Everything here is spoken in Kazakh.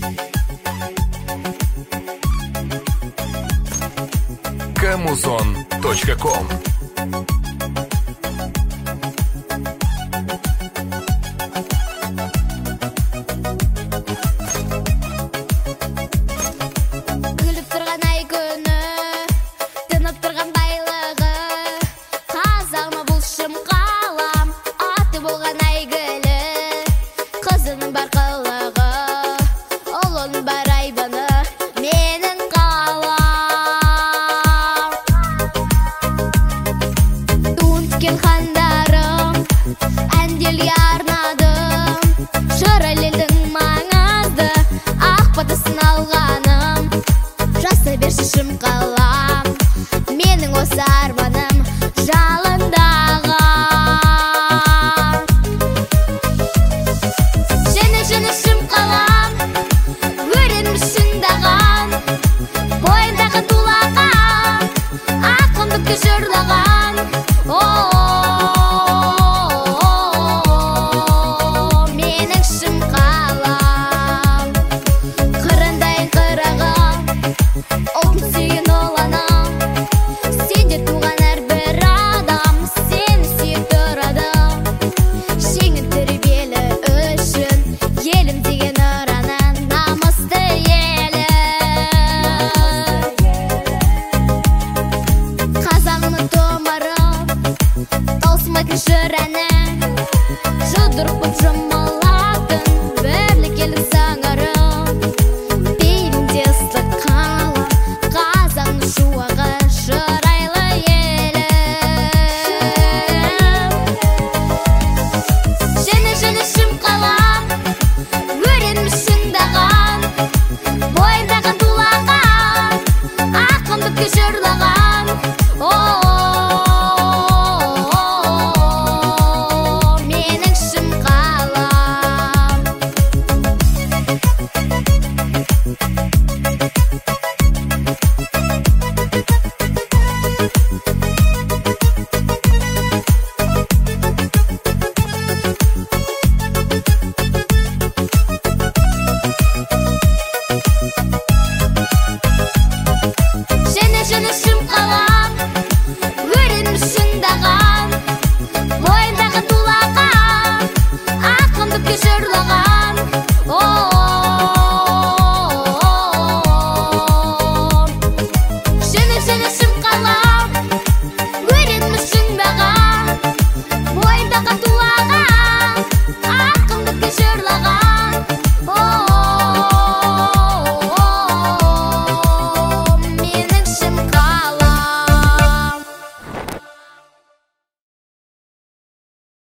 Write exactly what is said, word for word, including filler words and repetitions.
камузон точка ком. Күліп тұрған ай күні, тынып тұрған байлығы, қазағыма бұл шым қалам, аты болған әйгілі, қызының бар қылығы, ұлын бар айбыны, менің қалам. Туын тіккен хандарым, әнделге арнадым, шырылелдің маңызды, ақ батасын алғаным, жаса берші шым қалам, менің осы арманым жалындаған. Жені жені шым қалам, өренміш шыңдаған, бойындағы тулаған, ақындықты жырлаған. О-о-о-о, менің шым қалам, қырындайын қырағым, ұлтын сүйген ол анам, сенде туған әрбір адам сені сүйіп тұрады. Жеңіл тәрбиелі үшін елім деген ұранын, намысты елі. Қазағымның томырым, таусылмайтын жыр әні, жұдырық боп жұмылатын бір